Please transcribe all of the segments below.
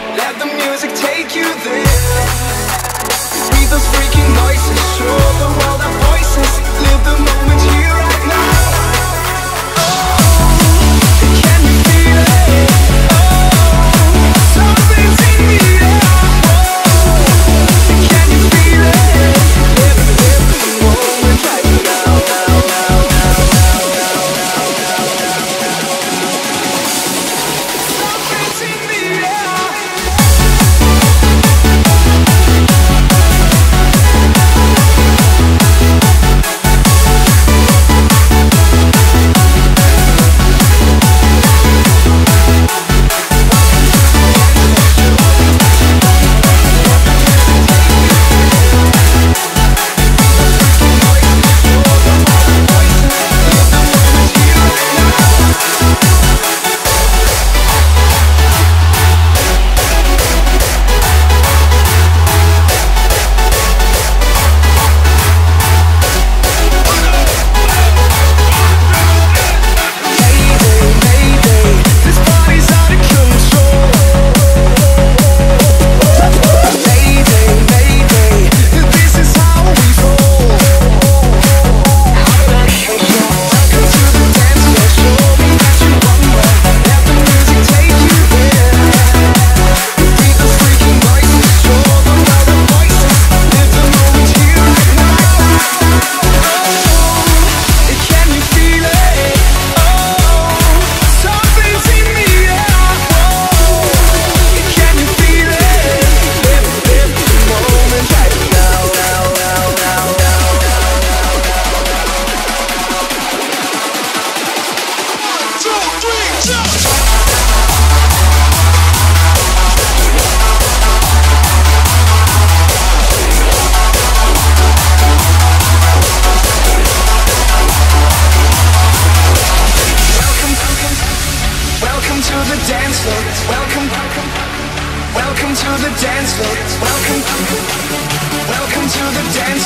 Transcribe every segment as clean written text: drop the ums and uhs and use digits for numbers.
let the music take you there. Breathe those freaking noises, show the world our voices. Live the moment here right now. Can you feel it? Something's in the air. Can you feel it? Live the moment right now. Something's in the air.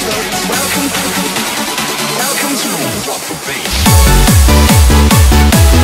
Welcome to the